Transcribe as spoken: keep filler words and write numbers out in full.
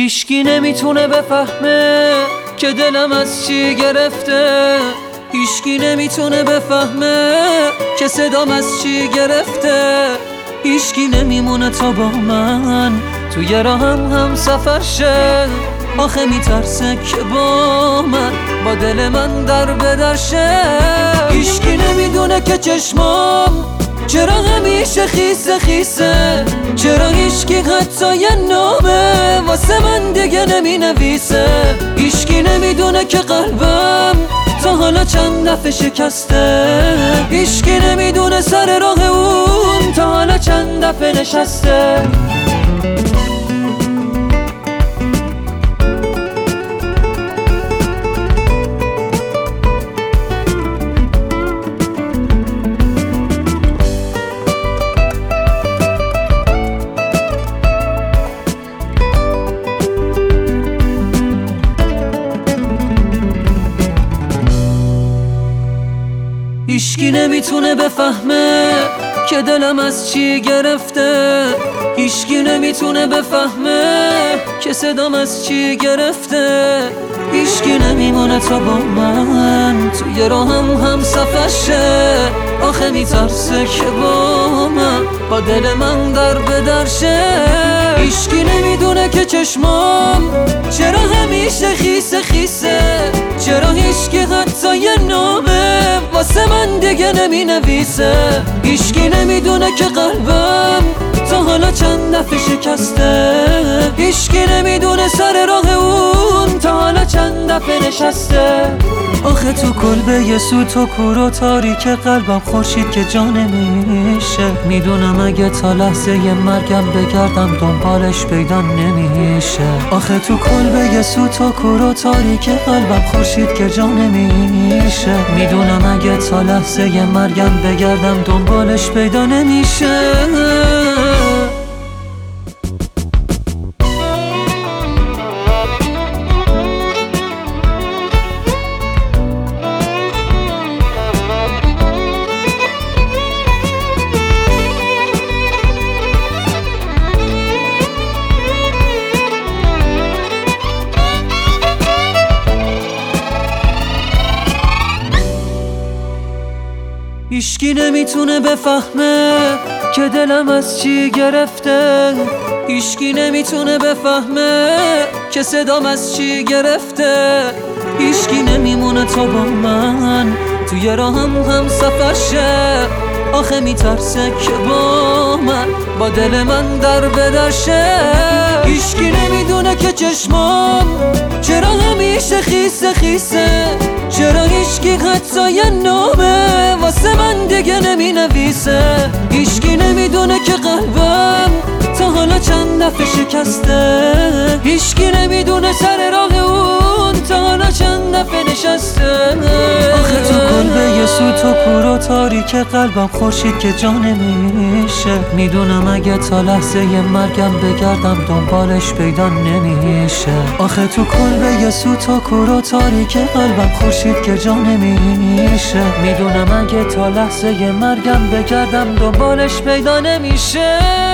هیشکی نمیتونه بفهمه که دلم از چی گرفته. هیشکی نمیتونه بفهمه که صدام از چی گرفته. هیشکی نمیمونه تا با من توی راهم هم سفر شه. آخه میترسه که با من با دل من در بدر شه. هیشکی نمیدونه که چشمام چرا همیشه خیسه خیسه. چرا هیشکی حتی یه نامه واسه من دیگه نمی نویسه. هیشکی نمیدونه که قلبم تا حالا چند دفعه شکسته. هیشکی نمیدونه سر راه اون تا حالا چند دفعه نشسته. هیشکی نمیتونه بفهمه که دلم از چی گرفته. هیشکی نمیتونه بفهمه که صدام از چی گرفته. هیشکی نمیمونه تا با من توی راهم هم سفر شه. آخه میترسه که با من با دل من در بدر شه. هیشکی نمیدونه که چشمام چرا همیشه خیسه خیسه. چرا هیشکی حتی یه نامه واسه من دیگه نمی نویسه. هیشکی نمیدونه که قلبم تا حالا چند دفعه شکسته. هیشکی نمیدونه سر راه اون تا حالا چند دفعه نشسته. آخه تو کلبه سوت و کور و تاریک قلبم خورشید که جا نمیشه. میدونم اگه تا لحظه مرگم بگردم دنبالش پیدا نمیشه. آخه تو کلبه سوت و کور و تاریک قلبم خورشید که جا نمیشه. میدونم اگه تا لحظه مرگم بگردم دنبالش پیدا نمیشه. هیشکی نمیتونه بفهمه که دلم از چی گرفته. هیشکی نمیتونه بفهمه که صدام از چی گرفته. هیشکی نمیمونه تا با من توی راهم هم سفر شه. آخه میترسه که با من با دل من در بدر شه. هیشکی نمیدونه که چشمام چرا همیشه خیسه خیسه. چرا هیشکی حتی یه نامه واسه من دیگه نمی نویسه. هیشکی نمیدونه که قلبم تا حالا چند دفعه شکسته. هیشکی نمیدونه سر راه اون تا حالا چند دفعه نشسته. آخه تو کلبه سوت و کور و تاریک قلبم خورشید که جا نمیشه. میدونم اگه تا لحظه مرگم بگردم دنبالش پیدا نمیشه. آخه تو کلبه سوت و کور و تاریک قلبم خورشید که جا نمیشه. میدونم اگه تا لحظه مرگم بگردم دنبالش پیدا نمیشه.